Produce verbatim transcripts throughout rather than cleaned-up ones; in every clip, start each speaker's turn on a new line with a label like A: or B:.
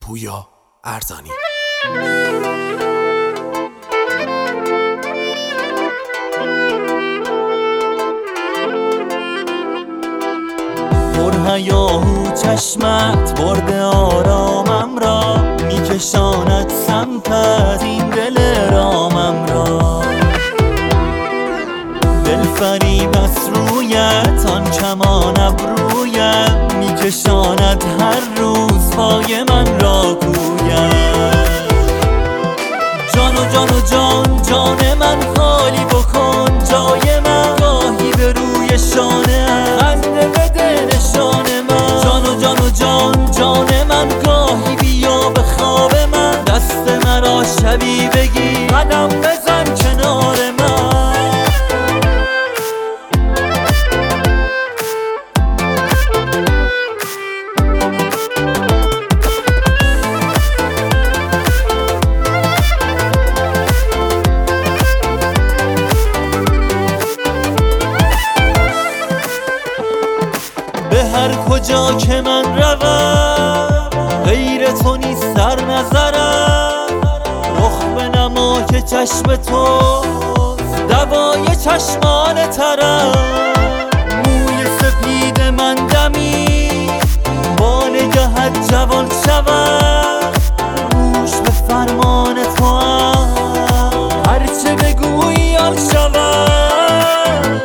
A: پویا ارزانی.
B: پرهیاهو چشمت برده آرامم را، میکشاند سمت از این دل رامم را. دل فریب از رویت آن کمان ابرویت، میکشاند هر روز پای من را کویت. جان و جان و جان جان من خالی بکن جای من، گاهی به روی شانه خنده بده نشان من. جان و جان و جان جان من گاهی بیا به خواب من، دست مرا شبی بگی قدم بزن کنار من. به هر کجا که من روم غیر تو نیست در نظرم، رخ به نما که چشم تو دوای چشمان ترم. موی سپید من دمی با نگهت جوان شود، گوش به فرمان تو هم هرچه بگویی آن شود.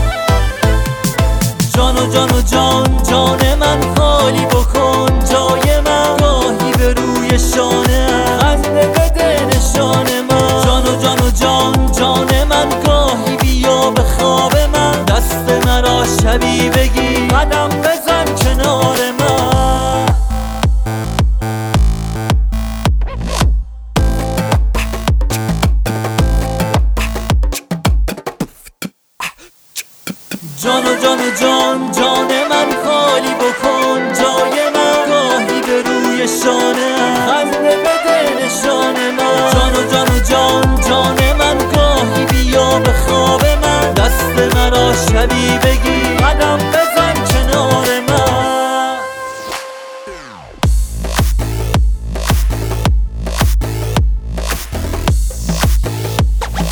B: جان و جان و جان جان من خالی بکن جای من، گاهی به روی شانه خنده بده نشان من. جان و جان و جان جان من گاهی بیا به خواب من، دست مرا شبی بگی قدم بزن کنار من. جان و جان و جان جان من خالی بکن جای من، گاهی به روی شانه خنده بده نشان من. جان و جان و جان جان من گاهی بیا به خواب من، دست مرا شبی بگی قدم بزن کنار من.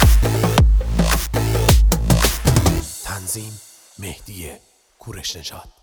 A: تنظیم مهدی کورش نژاد.